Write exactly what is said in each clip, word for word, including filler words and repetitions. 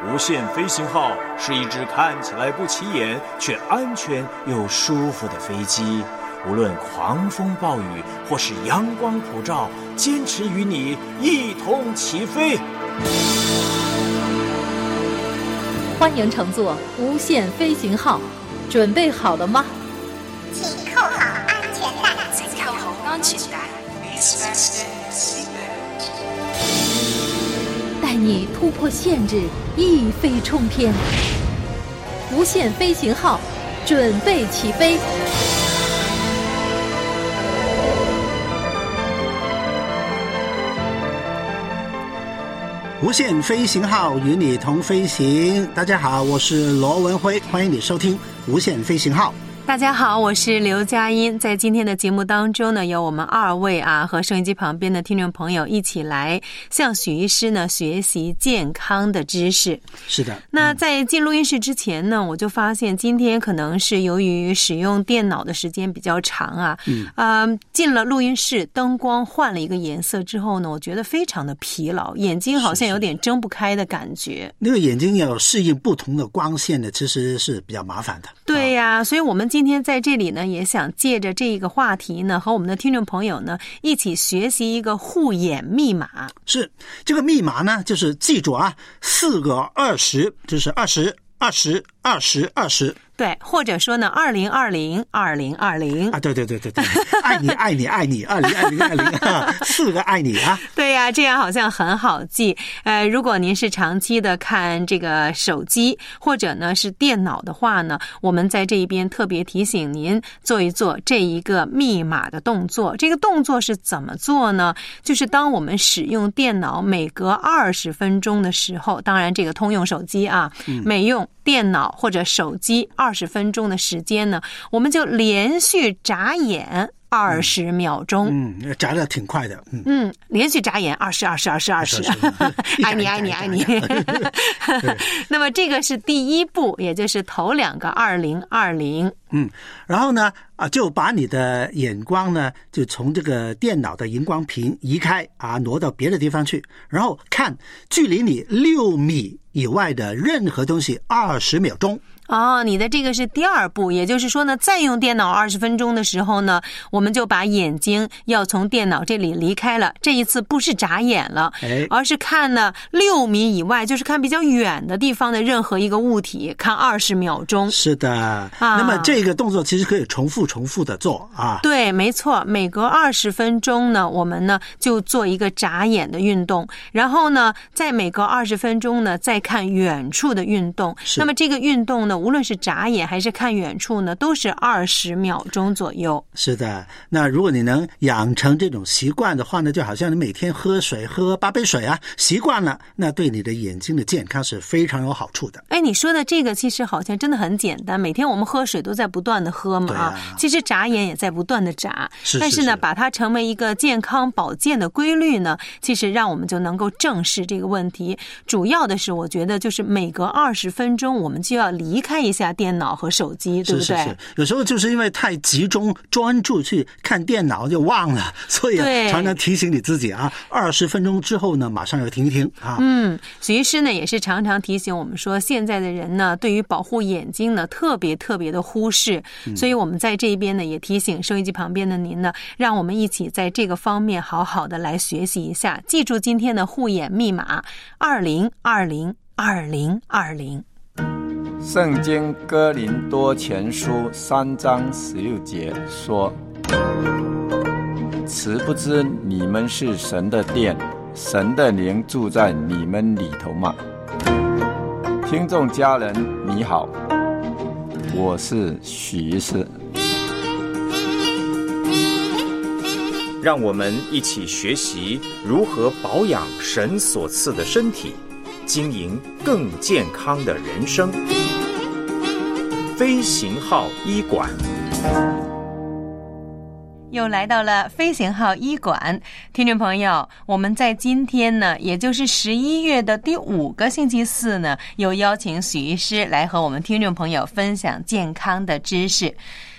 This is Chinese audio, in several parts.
无限飞行号是一只看起来不起眼却安全又舒服的飞机，无论狂风暴雨或是阳光普照，坚持与你一同起飞。 欢迎乘坐无限飞行号，准备好了吗？ 请扣好安全带。 请扣好安全带。 带你突破限制，一飞冲天。无限飞行号，准备起飞。 无限飞行号与你同飞行。大家好，我是罗文辉，欢迎你收听无限飞行号。 大家好，我是刘佳音。在今天的节目当中呢，有我们二位啊和收音机旁边的听众朋友一起来向许医师呢学习健康的知识。 是的。 那在进录音室之前呢，我就发现今天可能是由于使用电脑的时间比较长啊，嗯，呃，进了录音室，灯光换了一个颜色之后呢，我觉得非常的疲劳，眼睛好像有点睁不开的感觉。是是那个眼睛要适应不同的光线呢，其实是比较麻烦的。 对呀、啊，所以我们今天在这里呢，也想借着这个话题呢，和我们的听众朋友呢，一起学习一个护眼密码。 是，这个密码呢，就是记住啊，四个二十，就是二十、二十、二十、二十。 对，或者说呢，二零二零二零二零啊，对对对对对，爱你爱你爱你，二零二零二零啊，四个爱你啊。 对呀、啊，这样好像很好记。呃，如果您是长期的看这个手机或者呢是电脑的话呢，我们在这一边特别提醒您做一做这一个密码的动作。这个动作是怎么做呢？就是当我们使用电脑每隔二十分钟的时候，当然这个通用手机啊，嗯、每用电脑或者手机二十分钟的时间呢，我们就连续眨眼二十秒钟。 嗯，嗯眨得挺快的。嗯嗯，连续眨眼二十二十二十二十，爱你爱你爱你。那么这个是第一步，也就是头两个二零二零。 嗯，然后呢啊，就把你的眼光呢，就从这个电脑的荧光屏移开啊，挪到别的地方去，然后看距离你六米以外的任何东西二十秒钟。 哦，你的这个是第二步，也就是说呢，再用电脑二十分钟的时候呢，我们就把眼睛要从电脑这里离开了。这一次不是眨眼了， 哎， 而是看呢六米以外，就是看比较远的地方的任何一个物体，看二十秒钟。 是的，啊，那么这个动作其实可以重复重复的做啊。 对，没错，每隔二十分钟呢，我们呢就做一个眨眼的运动，然后呢，在每隔二十分钟呢，再看远处的运动。那么这个运动呢，无论是眨眼还是看远处呢，都是二十秒钟左右。 是的，那如果你能养成这种习惯的话呢，就好像你每天喝水喝八杯水啊，习惯了，那对你的眼睛的健康是非常有好处的。 哎，你说的这个其实好像真的很简单，每天我们喝水都在不断的喝嘛， 啊， 其实眨眼也在不断的眨， 是是是， 但是呢，把它成为一个健康保健的规律呢，其实让我们就能够正视这个问题。主要的是，我觉得就是每隔二十分钟，我们就要离开一下电脑和手机，对不对？ 是是是，有时候就是因为太集中专注去看电脑就忘了，所以常常提醒你自己啊，二十分钟之后呢，马上要停一停啊。 嗯，许医师呢也是常常提醒我们说，现在的人呢，对于保护眼睛呢，特别特别的忽视，嗯、所以我们在这边呢也提醒收音机旁边的您呢，让我们一起在这个方面好好的来学习一下，记住今天的护眼密码：二零二零二零二零。 圣经哥林多前书三章十六节说：此不知你们是神的殿，神的灵住在你们里头吗？听众家人你好，我是许医师。 让我们一起学习如何保养神所赐的身体，经营更健康的人生。飞行号医馆， 又来到了飞行号医馆。听众朋友，我们在今天呢，也就是十一月的第五个星期四呢，又邀请许医师来和我们听众朋友分享健康的知识。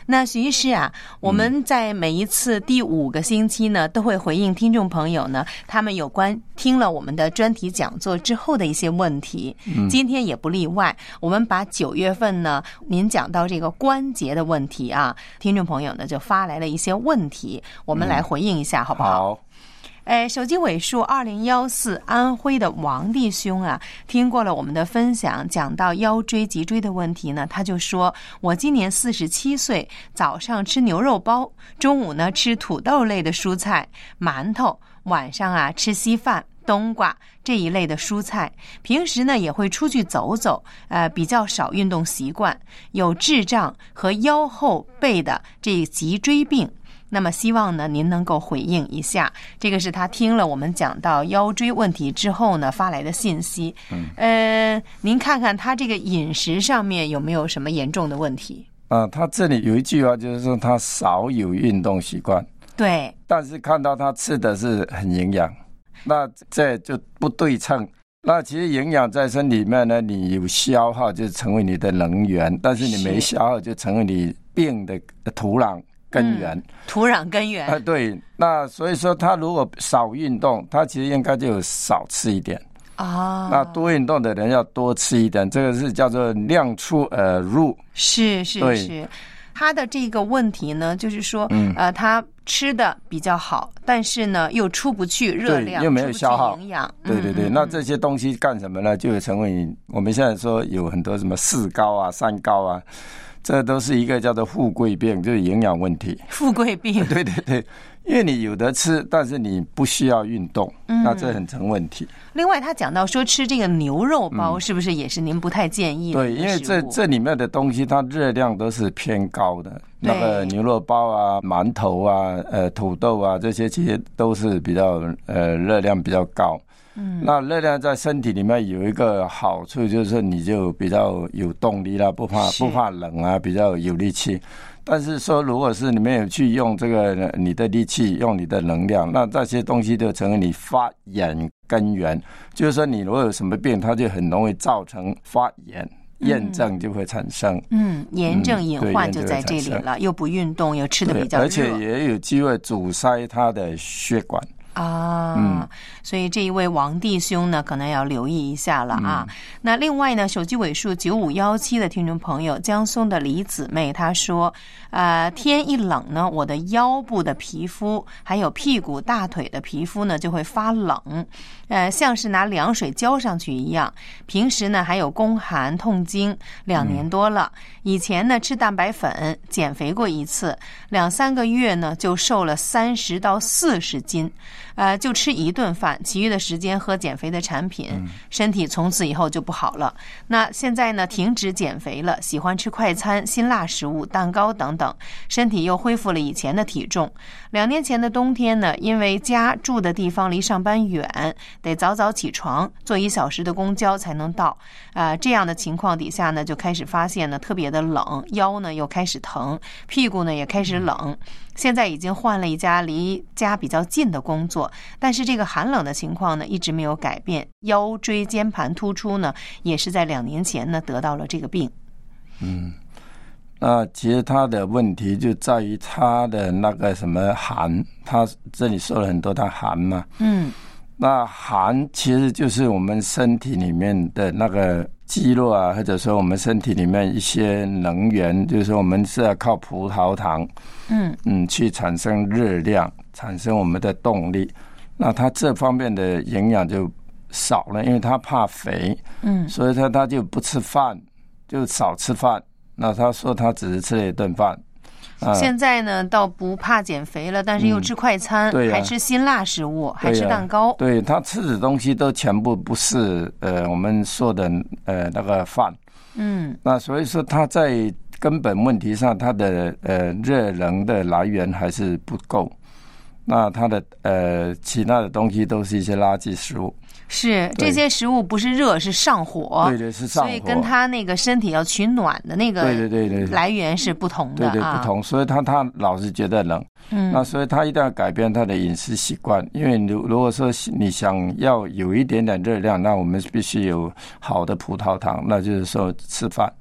那徐医师啊，我们在每一次第五个星期呢，都会回应听众朋友呢，他们有关听了我们的专题讲座之后的一些问题。嗯、今天也不例外，我们把九月份呢，您讲到这个关节的问题啊，听众朋友呢就发来了一些问题，我们来回应一下，嗯、好不好？ 好。 哎，手机尾数二零一四，安徽的王弟兄啊，听过了我们的分享，讲到腰椎脊椎的问题呢，他就说：我今年四十七岁，早上吃牛肉包，中午呢吃土豆类的蔬菜、馒头，晚上啊吃稀饭、冬瓜这一类的蔬菜。平时呢也会出去走走，呃，比较少运动习惯，有智障和腰后背的这脊椎病。那么希望呢您能够回应一下，这个是他听了我们讲到腰椎问题之后呢发来的信息。嗯，呃，您看看他这个饮食上面有没有什么严重的问题？ 啊，他这里有一句话就是说他少有运动习惯。 对， 但是看到他吃的是很营养，那这就不对称。那其实营养在身体里面呢，你有消耗就成为你的能源，但是你没消耗就成为你病的土壤。根源、嗯、 土壤根源、 啊、对，那所以说他如果少运动，他其实应该就少吃一点啊。那多运动的人要多吃一点，这个是叫做量出而入。 是是是，他的这个问题呢，就是说，嗯、呃，他吃的比较好，但是呢又出不去热量， 又没有消耗营养。 对对对、嗯，那这些东西干什么呢？就会成为我们现在说有很多什么四高啊、三高啊。这都是一个叫做富贵病，就是营养问题。 富贵病， 对对对，因为你有得吃，但是你不需要运动，嗯、那这很成问题。 另外，他讲到说吃这个牛肉包，是不是也是您不太建议的、嗯？ 对，因为这这里面的东西，它热量都是偏高的。那个牛肉包啊、馒头啊、呃土豆啊，这些其实都是比较呃热量比较高。嗯，那热量在身体里面有一个好处，就是你就比较有动力啦，不怕不怕冷啊，比较有力气。但是说，如果是你没有去用这个你的力气，用你的能量，那这些东西就成为你发炎根源。就是说，你如果有什么病，它就很容易造成发炎。炎症就会产生，嗯， 炎症隐患就在这里了，嗯、又不运动，又吃的比较热， 而且也有机会阻塞它的血管。 啊、嗯，所以这一位王弟兄呢，可能要留意一下了啊。嗯、那另外呢，手机尾数九五一七的听众朋友，江松的李姊妹她说，呃，天一冷呢，我的腰部的皮肤还有屁股、大腿的皮肤呢就会发冷，呃，像是拿凉水浇上去一样。平时呢还有宫寒、痛经，两年多了。嗯、以前呢吃蛋白粉减肥过一次，两三个月呢就瘦了三十到四十斤。呃，就吃一顿饭，其余的时间喝减肥的产品，嗯、身体从此以后就不好了。那现在呢，停止减肥了，喜欢吃快餐、辛辣食物、蛋糕等等，身体又恢复了以前的体重。两年前的冬天呢，因为家住的地方离上班远，得早早起床，坐一小时的公交才能到。啊、呃，这样的情况底下呢，就开始发现呢特别的冷，腰呢又开始疼，屁股呢也开始冷。现在已经换了一家离家比较近的工作，但是这个寒冷的情况呢一直没有改变，腰椎间盘突出呢也是在两年前呢得到了这个病。 嗯，那其实他的问题就在于他的那个什么寒，他这里说了很多他寒嘛，嗯，那寒其实就是我们身体里面的那个肌肉啊，或者说我们身体里面一些能源，就是说我们是要靠葡萄糖，嗯嗯，去产生热量，产生我们的动力。那他这方面的营养就少了，因为他怕肥，嗯，所以他他就不吃饭，就少吃饭。那他说他只是吃了一顿饭。 啊、现在呢倒不怕减肥了，但是又吃快餐，嗯啊、还吃辛辣食物，还吃蛋糕。 对，他吃的东西都全部不是呃我们说的呃那个饭。嗯，那所以说他在根本问题上，他的呃热能的来源还是不够。那他的呃其他的东西都是一些垃圾食物。 是这些食物不是热，是上火。 对对，是上火。 所以跟他那个身体要取暖的那个对对对对来源是不同的。 对对不同，所以他他老是觉得冷。嗯，那所以他一定要改变他的饮食习惯，因为如如果说你想要有一点点热量，那我们必须有好的葡萄糖，那就是说吃饭。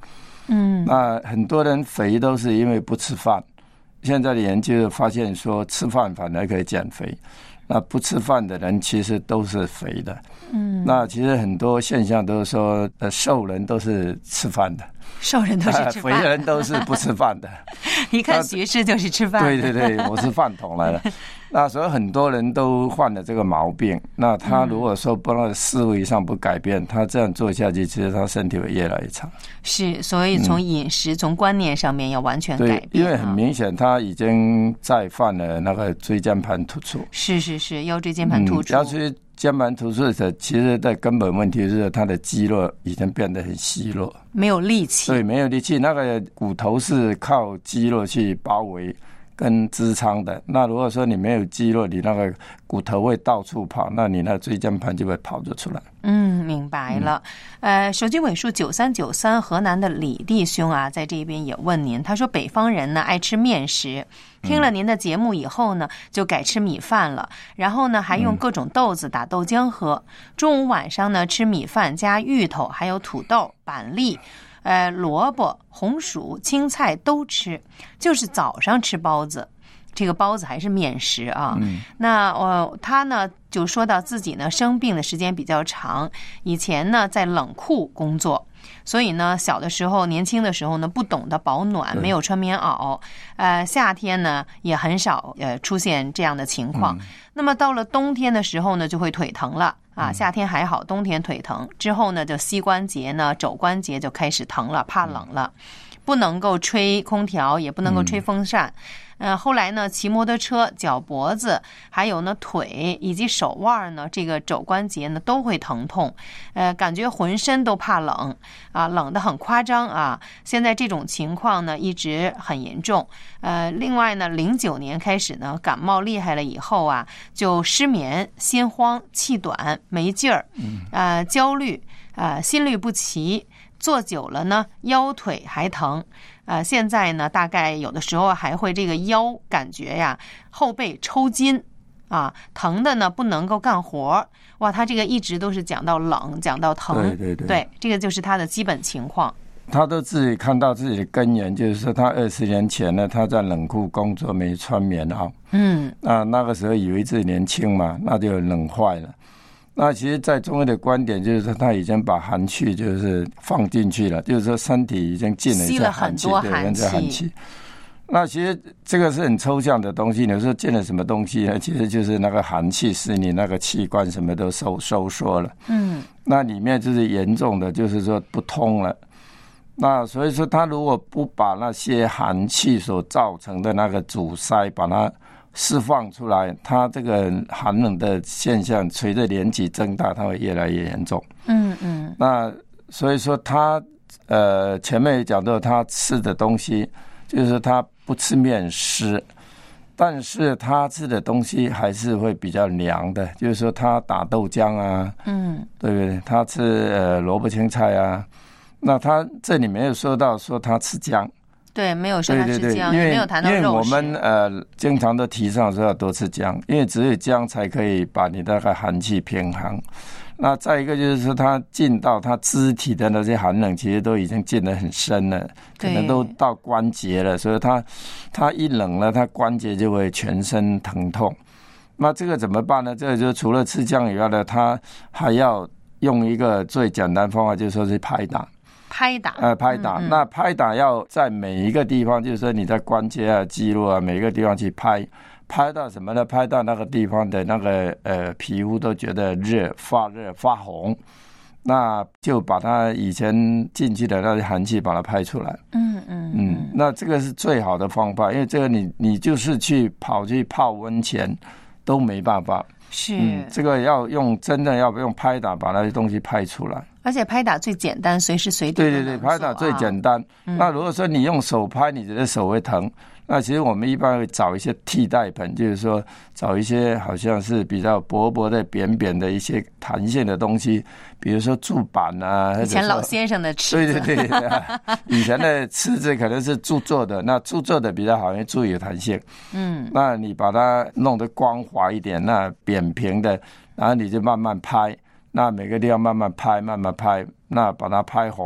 嗯， 那很多人肥都是因为不吃饭。现在的研究发现说，吃饭反而可以减肥。那不吃饭的人其实都是肥的。嗯，那其实很多现象都是说，呃，瘦人都是吃饭的， 瘦人都是吃饭， 呃、肥人都是不吃饭的。 一看徐氏就是吃饭的。 对对对，我是饭桶来了。那所以很多人都患了这个毛病。那他如果说不让思维上不改变，他这样做下去，其实他身体会越来越差。 是，所以从饮食、嗯、从观念上面要完全改变。 对，因为很明显他已经再犯了那个椎间盘突出。 是是是，腰椎间盘突出。 腰椎间盘突出的，其实的根本问题是他的肌肉已经变得很虚弱， 没有力气。 对，没有力气。那个骨头是靠肌肉去包围跟支撑的。那如果说你没有肌肉，你那个骨头会到处跑，那你那椎间盘就会跑出来。 嗯，明白了。呃，手机尾数九三九三，河南的李弟兄啊，在这边也问您，他说北方人呢爱吃面食，听了您的节目以后呢，就改吃米饭了，然后呢还用各种豆子打豆浆喝。中午晚上呢吃米饭加芋头，还有土豆、板栗。呃，萝卜、红薯、青菜都吃，就是早上吃包子，这个包子还是面食啊。嗯、那呃，他呢就说到自己呢生病的时间比较长，以前呢在冷库工作，所以呢小的时候、年轻的时候呢不懂得保暖，没有穿棉袄，呃，夏天呢也很少呃出现这样的情况。嗯、那么到了冬天的时候呢，就会腿疼了。啊，夏天还好，冬天腿疼之后呢，就膝关节呢、肘关节就开始疼了，怕冷了，不能够吹空调，也不能够吹风扇。呃，后来呢，骑摩托车，脚脖子，还有呢腿以及手腕呢，这个肘关节呢都会疼痛，呃，感觉浑身都怕冷啊，冷得很夸张啊。现在这种情况呢一直很严重。呃，另外呢，零九年开始呢，感冒厉害了以后啊，就失眠、心慌、气短、没劲儿，呃，焦虑，呃，心律不齐。坐久了呢，腰腿还疼，呃，现在呢，大概有的时候还会这个腰感觉呀，后背抽筋啊，疼的呢不能够干活。哇，他这个一直都是讲到冷，讲到疼， 对对对， 对，这个就是他的基本情况。 他都自己看到自己的根源，就是说他二十年前呢，他在冷库工作，没穿棉袄，嗯，那那个时候以为自己年轻嘛，那就冷坏了。那其实在中医的观点就是说他已经把寒气就是放进去了，就是说身体已经进了一些寒气，对，跟着寒气。那其实这个是很抽象的东西，你说进了什么东西呢？其实就是那个寒气使你那个器官什么都收收缩了，嗯，那里面就是严重的就是说不通了。那所以说他如果不把那些寒气所造成的那个阻塞把它释放出来，它这个寒冷的现象随着年纪增大，它会越来越严重。嗯嗯。那所以说他呃前面也讲到，他吃的东西就是他不吃面食，但是他吃的东西还是会比较凉的，就是说他打豆浆啊，嗯，对不对？他吃呃萝卜青菜啊，那他这里没有说到说他吃姜。 对，没有说他吃姜，也没有谈到肉食。 因为我们呃经常都提倡说要多吃姜，因为只有姜才可以把你那个寒气平衡。那再一个就是说，它进到它肢体的那些寒冷，其实都已经进得很深了，可能都到关节了，所以它它一冷了，它关节就会全身疼痛。那这个怎么办呢？这个就除了吃姜以外呢，它还要用一个最简单方法，就是说是拍打。 拍打， 呃，拍打，嗯嗯，那拍打要在每一个地方，就是说你在关节啊、肌肉啊，每一个地方去拍，拍到什么呢？拍到那个地方的那个呃皮肤都觉得热、发热、发红，那就把它以前进去的那些寒气把它拍出来。嗯嗯嗯，那这个是最好的方法，因为这个你你就是去跑去泡温泉都没办法。 是，嗯， 这个要用真的要用拍打把那些东西拍出来。 而且拍打最简单，随时随地。 对对对，拍打最简单。啊，那如果说你用手拍，你觉得手会疼，那其实我们一般会找一些替代品，就是说找一些好像是比较薄薄的、扁扁的一些弹性的东西，比如说竹板啊。 以前老先生的尺子。对对对，以前的尺子可能是铸做的，那铸做的比较好，因为铸有弹性。嗯。那你把它弄得光滑一点，那扁平的，然后你就慢慢拍。那每个地方慢慢拍，慢慢拍，那把它拍红了，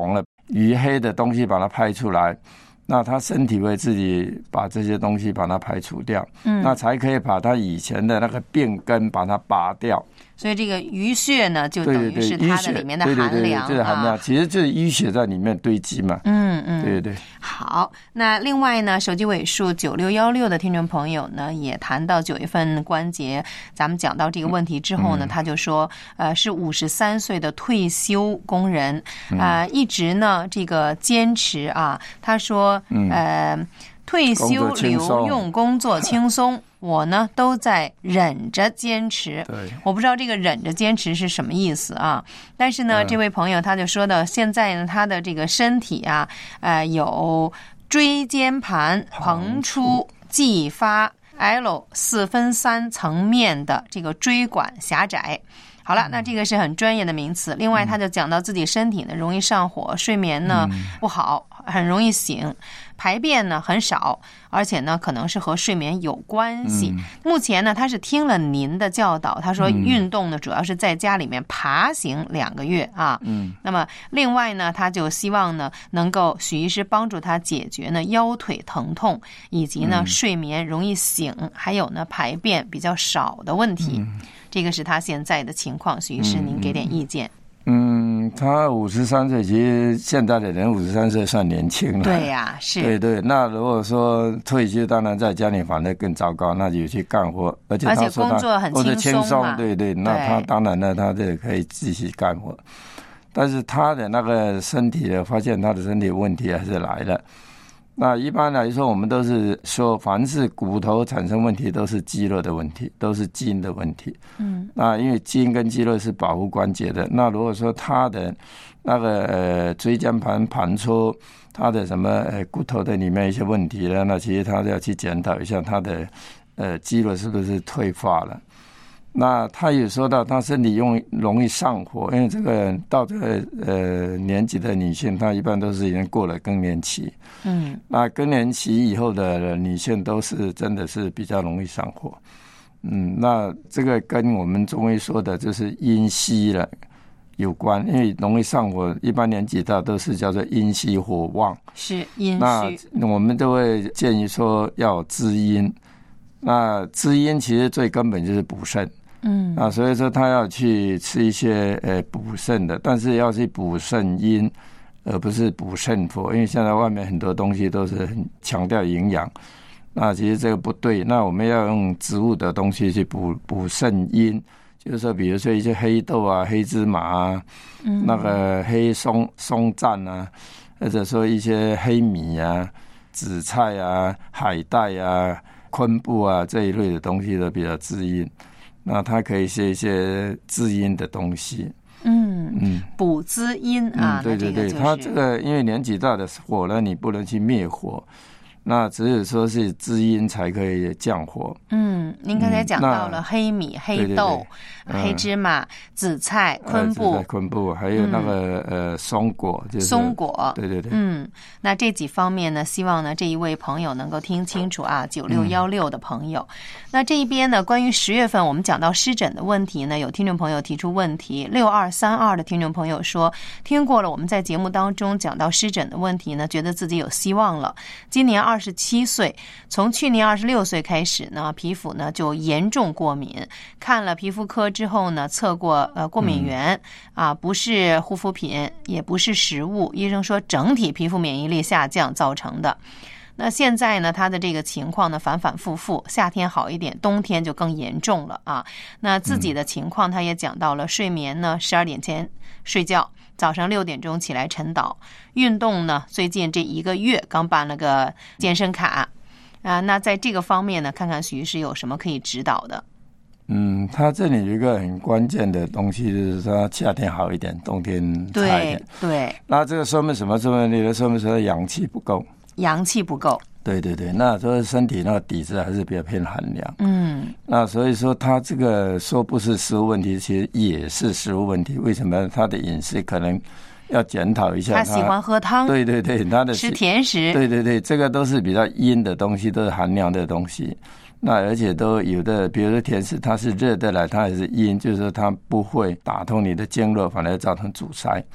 余黑的东西把它排出来，那他身体会自己把这些东西把它排除掉，嗯，那才可以把他以前的那个病根把它拔掉。 所以这个淤血呢，就等于是它的里面的寒凉， 对对对，含量其实就是淤血在里面堆积嘛。 嗯嗯， 对对对。 好，那另外呢，手机尾数九六一六的听众朋友呢，也谈到九月份关节，咱们讲到这个问题之后呢，嗯、他就说，呃，是五十三岁的退休工人，啊、呃，一直呢这个坚持啊，他说，呃。嗯退休留用工作轻松，我呢都在忍着坚持。 对， 我不知道这个忍着坚持是什么意思啊？但是呢，嗯、这位朋友他就说到，现在呢他的这个身体啊，呃，有椎间盘膨出继发 L 四分三层面的这个椎管狭窄。好了，那这个是很专业的名词。另外，他就讲到自己身体呢容易上火，睡眠呢不好，很容易醒，排便呢很少，而且呢可能是和睡眠有关系。嗯、目前呢，他是听了您的教导，他说运动呢主要是在家里面爬行两个月啊。嗯。那么另外呢，他就希望呢能够许医师帮助他解决呢腰腿疼痛，以及呢、嗯、睡眠容易醒，还有呢排便比较少的问题。嗯，这个是他现在的情况，许医师您给点意见。 嗯，他五十三岁，其实现在的人五十三岁算年轻了。 对呀、啊，是。 对对，那如果说退休，当然在家里反而更糟糕，那就去干活，而且他说他而且工作很轻松嘛， 轻松，对对，那他当然呢，他这可以继续干活，但是他的那个身体呢，发现他的身体问题还是来了。那一般来说，我们都是说，凡是骨头产生问题，都是肌肉的问题，都是基因的问题。嗯，那因为基因跟肌肉是保护关节的。那如果说他的那个呃椎间盘盘出，他的什么呃骨头的里面一些问题呢，那其实他要去检讨一下他的呃肌肉是不是退化了。那他也说到，他身体用容易上火，因为这个到这个呃年纪的女性，她一般都是已经过了更年期。嗯，那更年期以后的女性都是真的是比较容易上火。嗯，那这个跟我们中医说的就是阴虚了有关，因为容易上火，一般年纪大都是叫做阴虚火旺， 是阴虚。 那我们都会建议说要滋阴。那滋阴其实最根本就是补肾。嗯，啊，所以说他要去吃一些呃补肾的，但是要去补肾阴，而不是补肾火，因为现在外面很多东西都是很强调营养，那其实这个不对。那我们要用植物的东西去补补肾阴，就是说，比如说一些黑豆啊、黑芝麻啊，嗯、那个黑松松赞啊，或者说一些黑米啊、紫菜啊、海带啊、昆布啊这一类的东西都比较滋阴。那它可以是一些滋阴的东西， 嗯嗯，补滋阴啊， 嗯、对对对， 它、 它这个因为年纪大的火呢，你不能去灭火，那只有说是滋阴才可以降火。 嗯，您刚才讲到了黑米、嗯、黑豆、对对对嗯、黑芝麻、紫菜、昆布、 呃、昆布，还有那个、嗯、呃松果，就是松果， 对对对， 嗯，那这几方面呢，希望呢这一位朋友能够听清楚啊，九六一六的朋友。嗯、那这一边呢，关于十月份我们讲到湿疹的问题呢，有听众朋友提出问题，六二三二的听众朋友说，听过了我们在节目当中讲到湿疹的问题呢，觉得自己有希望了。今年二十七岁，从去年二十六岁开始呢，皮肤呢就严重过敏，看了皮肤科之后呢，测过呃过敏源、嗯、啊，不是护肤品，也不是食物，医生说整体皮肤免疫力下降造成的。那现在呢，他的这个情况呢反反复复，夏天好一点，冬天就更严重了啊。那自己的情况他也讲到了，睡眠呢十二点前睡觉，早上六点钟起来晨祷，运动呢最近这一个月刚办了个健身卡啊。那在这个方面呢，看看许医师有什么可以指导的。 嗯，他这里有一个很关键的东西，就是说夏天好一点，冬天差一点。 对对。那这个说明什么？说明你的说明说阳气不够。 阳气不够。 对对对，那所以身体那个底子还是比较偏寒凉。嗯。那所以说他这个说不是食物问题，其实也是食物问题。为什么？他的饮食可能要检讨一下他。 他喜欢喝汤。 对对对，他的吃甜食。 对对对，这个都是比较阴的东西，都是寒凉的东西。那而且都有的，比如说甜食，它是热的来，它也是阴，就是说它不会打通你的经络，反而造成阻塞。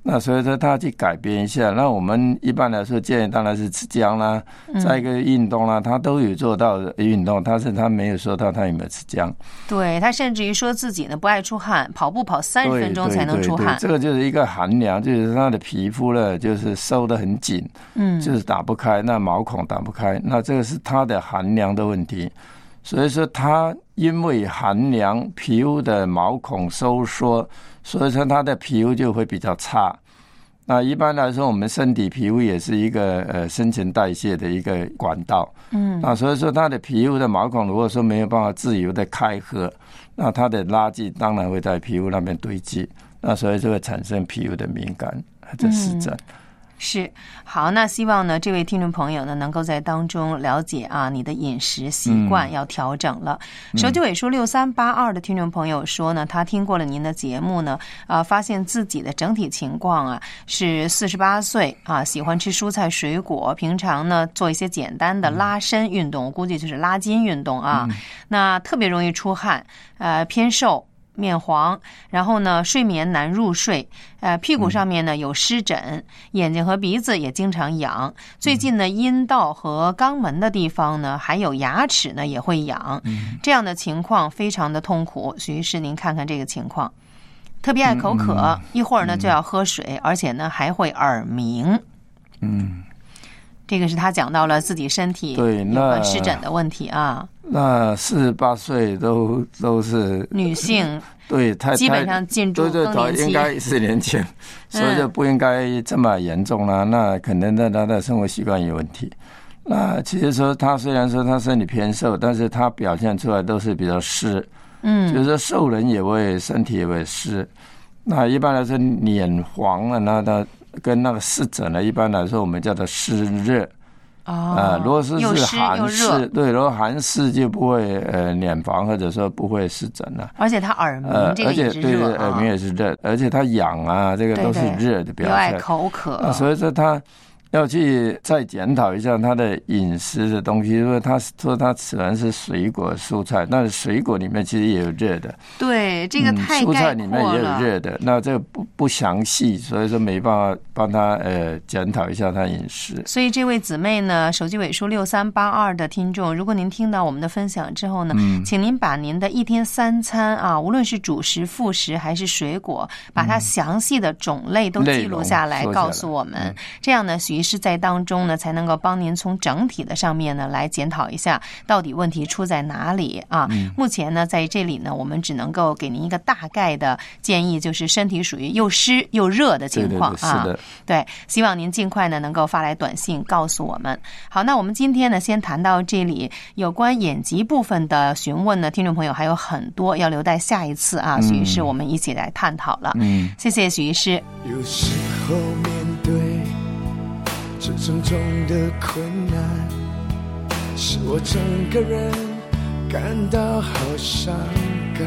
那所以说他去改变一下。那我们一般来说建议当然是吃姜啦，再一个运动啦，他都有做到运动，但是他没有说到他有没有吃姜。 对，他甚至于说自己呢不爱出汗，跑步跑三十分钟才能出汗。 对对对对，这个就是一个寒凉，就是他的皮肤呢就是收得很紧，嗯，就是打不开，那毛孔打不开，那这个是他的寒凉的问题。所以说他因为寒凉，皮肤的毛孔收缩，所以说他的皮肤就会比较差。那一般来说，我们身体皮肤也是一个呃新陈代谢的一个管道，嗯，那所以说他的皮肤的毛孔如果说没有办法自由的开合，那它的垃圾当然会在皮肤那边堆积，那所以就会产生皮肤的敏感或者湿疹。嗯， 是，好，那希望呢这位听众朋友呢能够在当中了解啊你的饮食习惯要调整了。嗯、手机尾数六三八二的听众朋友说呢，他听过了您的节目呢，啊，发现自己的整体情况啊是四十八岁啊，喜欢吃蔬菜水果，平常呢做一些简单的拉伸运动，我估计就是拉筋运动啊，嗯、那特别容易出汗，呃，偏瘦。面黄，然后呢睡眠难入睡，呃屁股上面呢有湿疹，嗯、眼睛和鼻子也经常痒，最近呢阴道和肛门的地方呢还有牙齿呢也会痒，嗯、这样的情况非常的痛苦。许医师您看看这个情况，特别爱口渴，嗯嗯、一会儿呢就要喝水，而且呢还会耳鸣。嗯，这个是他讲到了自己身体有湿疹的问题啊。 那四十八岁都都是女性， 对，太基本上进入更年期， 应该是年轻，所以就不应该这么严重了。嗯、那可能他的生活习惯有问题。那其实说他虽然说他身体偏瘦，但是他表现出来都是比较湿，嗯，就是说瘦人也会身体也会湿。那一般来说脸黄了，那他跟那个湿疹呢，一般来说我们叫做湿热。 哦， 啊、呃，如果是是寒湿，对，如果寒湿就不会呃脸黄，或者说不会湿疹了。 而且他耳鸣，呃、这个也是热， 而且对，耳鸣也是热，而且他痒啊，这个都是热的表现。 又爱口渴， 啊，所以说他要去再检讨一下他的饮食的东西，因为他说他吃完是水果蔬菜，那水果里面其实也有热的， 对，这个太概括了、嗯、 蔬菜里面也有热的，那这个不不详细，所以说没办法帮他呃检讨一下他饮食。 所以这位姊妹呢，手机尾数六三八二的听众，如果您听到我们的分享之后呢，嗯、请您把您的一天三餐啊，无论是主食、副食还是水果，把它详细的种类都记录下来，嗯、告诉我们，嗯、这样呢，许是在当中呢，才能够帮您从整体的上面呢来检讨一下，到底问题出在哪里啊？嗯、目前呢，在这里呢，我们只能够给您一个大概的建议，就是身体属于又湿又热的情况啊。 对对对，是的， 对，希望您尽快呢能够发来短信告诉我们。好，那我们今天呢先谈到这里，有关眼疾部分的询问呢，听众朋友还有很多，要留待下一次啊，许医师我们一起来探讨了。嗯，谢谢许医师。 有时候面对这重重的困难，使我整个人感到好伤感，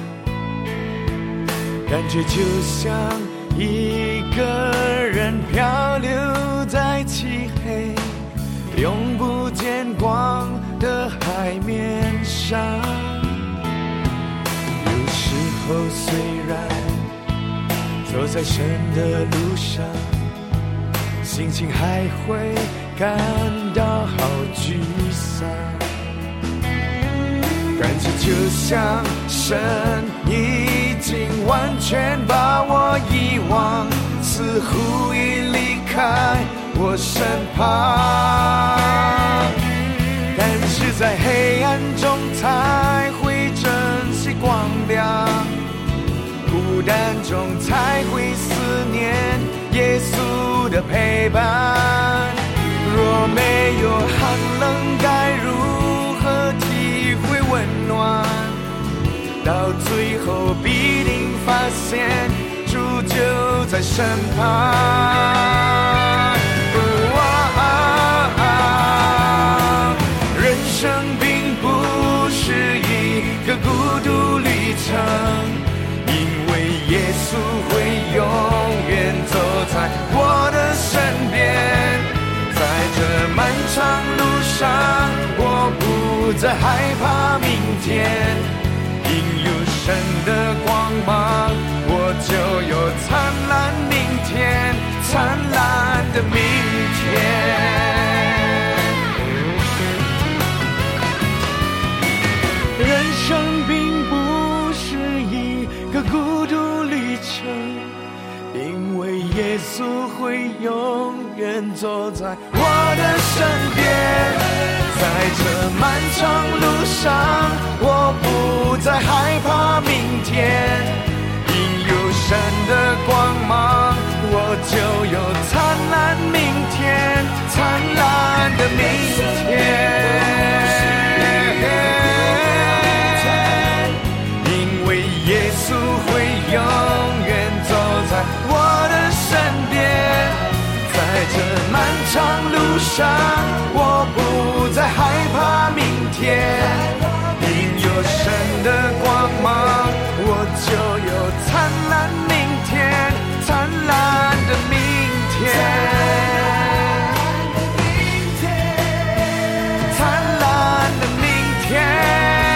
感觉就像一个人漂流在漆黑永不见光的海面上。有时候虽然走在神的路上，心情还会感到好沮丧，感觉就像神已经完全把我遗忘，似乎已离开我身旁。但是在黑暗中才会珍惜光亮，孤单中才会思念耶稣的陪伴。若没有寒冷，该如何体会温暖？到最后必定发现主就在身旁。啊啊啊、人生并不是一个孤独旅程，因为耶稣会永远走在我的身边。在这漫长路上，我不再害怕明天，因有神的光芒，我就有灿烂明天。 因为耶稣会永远坐在我的身边。在这漫长路上，我不再害怕明天，因有神的光芒，我就有灿烂明天，灿烂的明天。因为耶稣会永远走在我的身边，在这漫长路上，我不再害怕明天，因有神的光芒，我就有灿烂明天，灿烂的明天，灿烂的明天。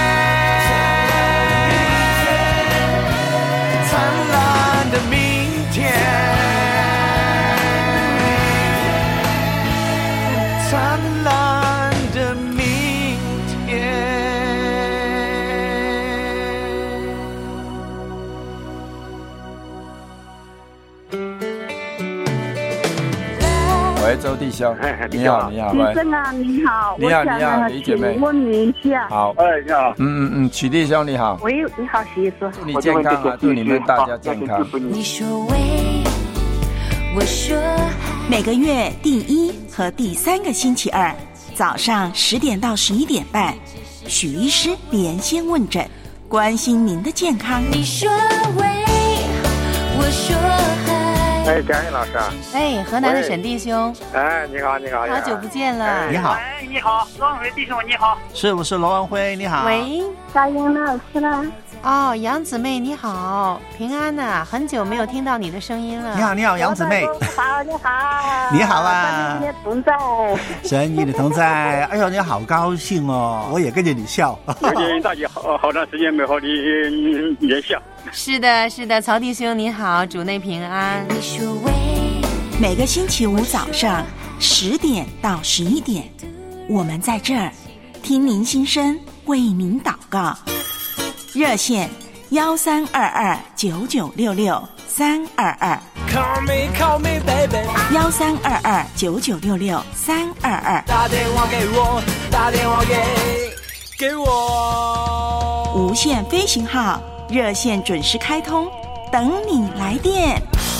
喂，周弟兄，你好，你好， 先生啊，你好， 你好，你好，李姐妹， 请问你一下， 好， 哎，你好， 嗯嗯嗯，曲弟兄你好， 喂，你好，徐叔， 祝你健康啊，祝你们大家健康。 你说喂，我说嗨。每个月第一和第三个星期二早上十点到十一点半，许医师连线问诊，关心您的健康。你说喂，我说嗨。 哎，嘉颖老师啊！ 哎，河南的沈弟兄， 哎，你好，你好， 好久不见了。 你好， 哎，你好，罗文辉弟兄，你好， 是不是罗文辉？你好， 喂， 嘉颖老师啦。 哦，杨姊妹你好，平安呐、啊，很久没有听到你的声音了。 你好，你好，杨姊妹。 好，你好。 你好啊。 神与你同在。 神与你同在。哎呦，你好高兴哦，我也跟着你笑。 最近大家好好长时间没和你联系。 是的，是的，曹弟兄你好，主内平安。 你说喂，每个星期五早上十点到十一点，我们在这儿听您心声，为您祷告。热线幺三二二九九六六三二二， Call me, call me, baby， 幺三二二九九六六三二二， 打电话给我，打电话给给我。 无限飞行号热线准时开通，等你来电。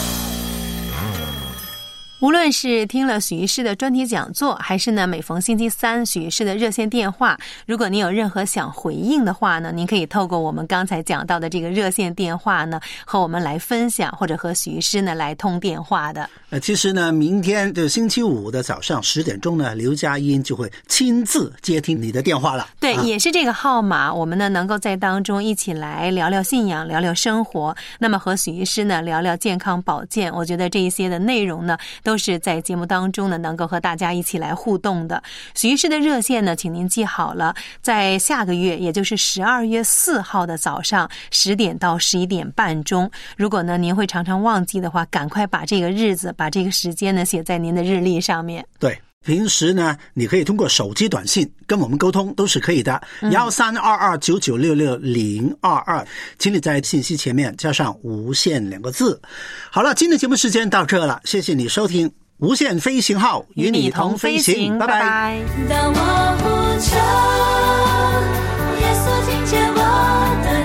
无论是听了许医师的专题讲座，还是呢每逢星期三许医师的热线电话，如果您有任何想回应的话呢，您可以透过我们刚才讲到的这个热线电话呢，和我们来分享，或者和许医师呢来通电话的。 呃，其实呢，明天的星期五的早上十点钟呢，刘佳音就会亲自接听你的电话了。 对， 啊、 也是这个号码，我们呢能够在当中一起来聊聊信仰，聊聊生活。那么和许医师呢聊聊健康保健，我觉得这一些的内容呢，都是在节目当中呢能够和大家一起来互动的。许医师的热线呢，请您记好了，在下个月，也就是十二月四号的早上十点到十一点半钟。如果呢您会常常忘记的话，赶快把这个日子，把这个时间呢写在您的日历上面。 对。平时呢，你可以通过手机短信跟我们沟通，都是可以的。幺三二二九九六六零二二，请你在信息前面加上“无限”两个字。好了，今天节目时间到这了，谢谢你收听《无限飞行号》，与你同飞行，拜拜。 当我呼求，耶稣听见我的